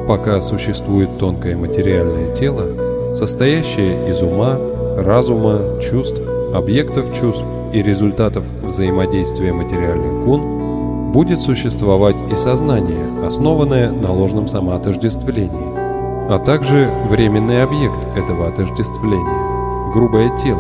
Пока существует тонкое материальное тело, состоящее из ума, разума, чувств, объектов чувств и результатов взаимодействия материальных гун, будет существовать и сознание, основанное на ложном самоотождествлении, а также временный объект этого отождествления – грубое тело.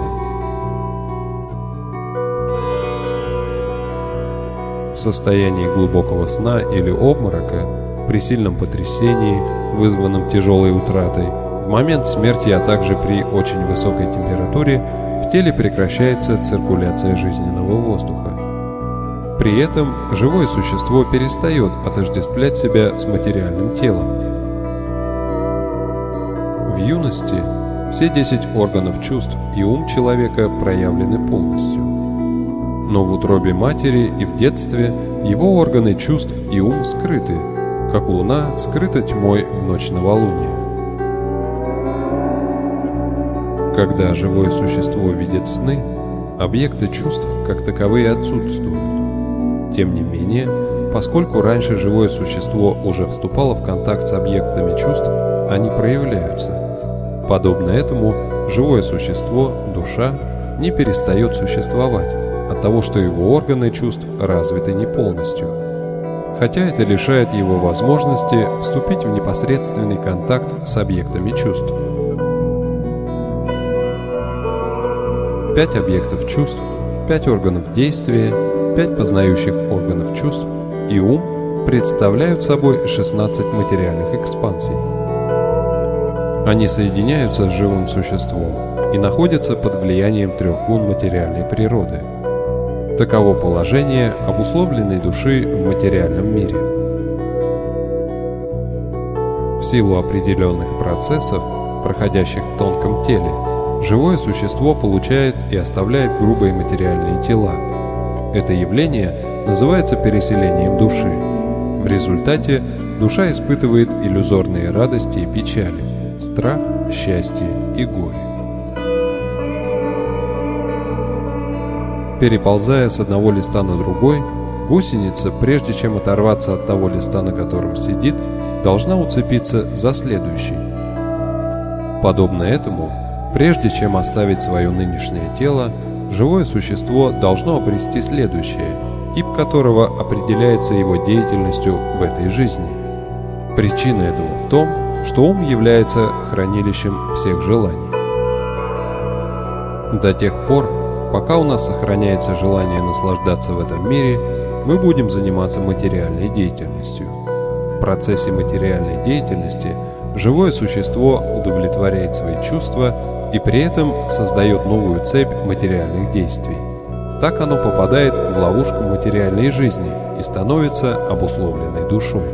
В состоянии глубокого сна или обморока, при сильном потрясении, вызванном тяжелой утратой, в момент смерти, а также при очень высокой температуре, в теле прекращается циркуляция жизненного воздуха. При этом живое существо перестает отождествлять себя с материальным телом. В юности все 10 органов чувств и ум человека проявлены полностью. Но в утробе матери и в детстве его органы чувств и ум скрыты, как луна скрыта тьмой в ночь новолуния. Когда живое существо видит сны, объекты чувств как таковые отсутствуют. Тем не менее, поскольку раньше живое существо уже вступало в контакт с объектами чувств, они проявляются. Подобно этому, живое существо, душа, не перестает существовать от того, что его органы чувств развиты не полностью, хотя это лишает его возможности вступить в непосредственный контакт с объектами чувств. 5 объектов чувств, 5 органов действия, 5 познающих органов чувств и ум представляют собой 16 материальных экспансий. Они соединяются с живым существом и находятся под влиянием 3 гун материальной природы. Таково положение обусловленной души в материальном мире. В силу определенных процессов, проходящих в тонком теле, живое существо получает и оставляет грубые материальные тела. Это явление называется переселением души. В результате душа испытывает иллюзорные радости и печали, страх, счастье и горе. Переползая с одного листа на другой, гусеница, прежде чем оторваться от того листа, на котором сидит, должна уцепиться за следующий. Подобно этому, прежде чем оставить свое нынешнее тело, живое существо должно обрести следующее, тип которого определяется его деятельностью в этой жизни. Причина этого в том, что ум является хранилищем всех желаний. До тех пор, пока у нас сохраняется желание наслаждаться в этом мире, мы будем заниматься материальной деятельностью. В процессе материальной деятельности живое существо удовлетворяет свои чувства и при этом создает новую цепь материальных действий. Так оно попадает в ловушку материальной жизни и становится обусловленной душой.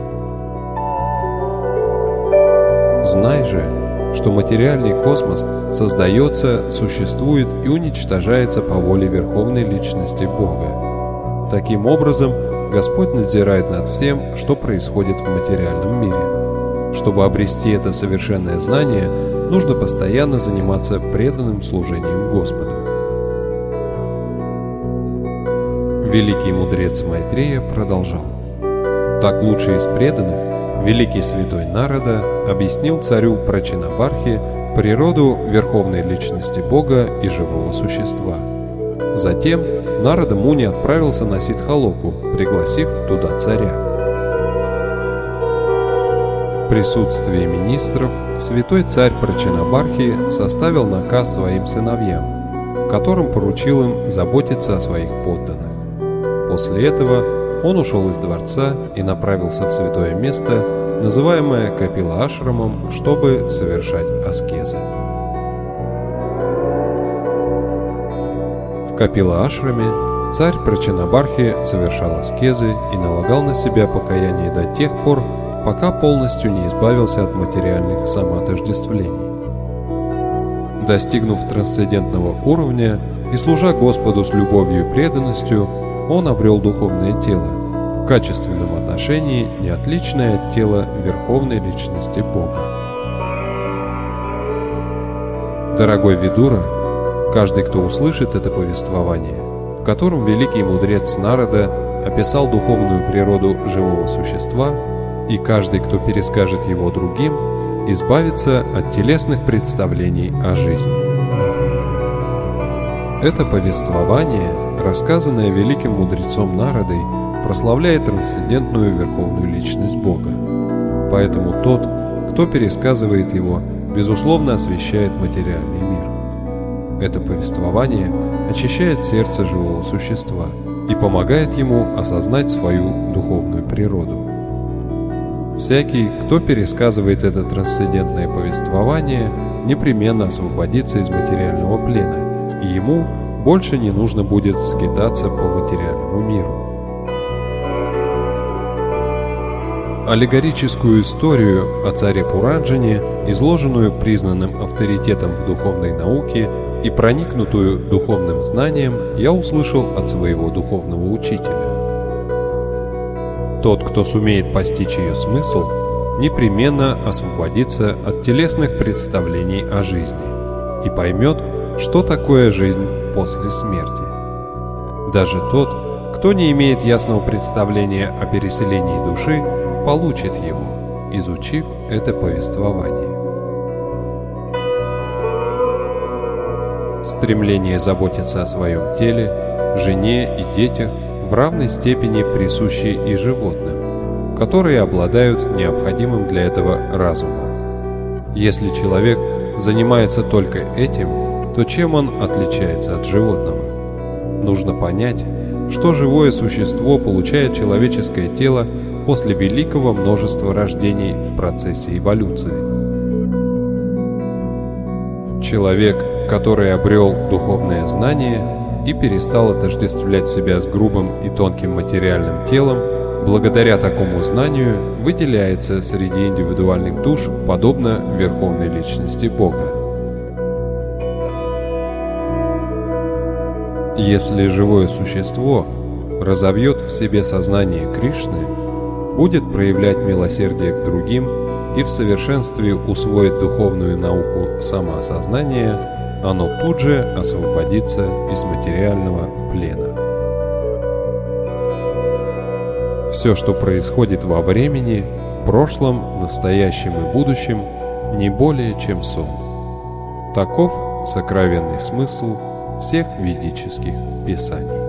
Знай же, что материальный космос создается, существует и уничтожается по воле Верховной Личности Бога. Таким образом, Господь надзирает над всем, что происходит в материальном мире. Чтобы обрести это совершенное знание, нужно постоянно заниматься преданным служением Господу. Великий мудрец Майтрея продолжал. Так лучший из преданных, великий святой Нарада, объяснил царю Прачинабархи природу Верховной Личности Бога и живого существа. Затем Нарада Муни отправился на Сиддхалоку, пригласив туда царя. В присутствии министров святой царь Прачинабархи составил наказ своим сыновьям, в котором поручил им заботиться о своих подданных. После этого он ушел из дворца и направился в святое место, называемое Капила-ашрамом, чтобы совершать аскезы. В Капила-ашраме царь Прачинабархи совершал аскезы и налагал на себя покаяние до тех пор, пока полностью не избавился от материальных самоотождествлений. Достигнув трансцендентного уровня и служа Господу с любовью и преданностью, он обрел духовное тело, в качественном отношении не отличное от тела Верховной Личности Бога. Дорогой Видура, каждый, кто услышит это повествование, в котором великий мудрец Нарада описал духовную природу живого существа, и каждый, кто перескажет его другим, избавится от телесных представлений о жизни. Это повествование, рассказанное великим мудрецом Нарадой, прославляет трансцендентную верховную личность Бога. Поэтому тот, кто пересказывает его, безусловно освещает материальный мир. Это повествование очищает сердце живого существа и помогает ему осознать свою духовную природу. Всякий, кто пересказывает это трансцендентное повествование, непременно освободится из материального плена, и ему больше не нужно будет скитаться по материальному миру. Аллегорическую историю о царе Пуранджане, изложенную признанным авторитетом в духовной науке и проникнутую духовным знанием, я услышал от своего духовного учителя. Тот, кто сумеет постичь ее смысл, непременно освободится от телесных представлений о жизни и поймет, что такое жизнь после смерти. Даже тот, кто не имеет ясного представления о переселении души, получит его, изучив это повествование. Стремление заботиться о своем теле, жене и детях в равной степени присущи и животным, которые обладают необходимым для этого разумом. Если человек занимается только этим, то чем он отличается от животного? Нужно понять, что живое существо получает человеческое тело после великого множества рождений в процессе эволюции. Человек, который обрел духовное знание и перестал отождествлять себя с грубым и тонким материальным телом, благодаря такому знанию выделяется среди индивидуальных душ, подобно Верховной Личности Бога. Если живое существо разовьет в себе сознание Кришны, будет проявлять милосердие к другим и в совершенстве усвоит духовную науку самоосознания, оно тут же освободится из материального плена. Все, что происходит во времени, в прошлом, настоящем и будущем, не более чем сон. Таков сокровенный смысл всех ведических писаний.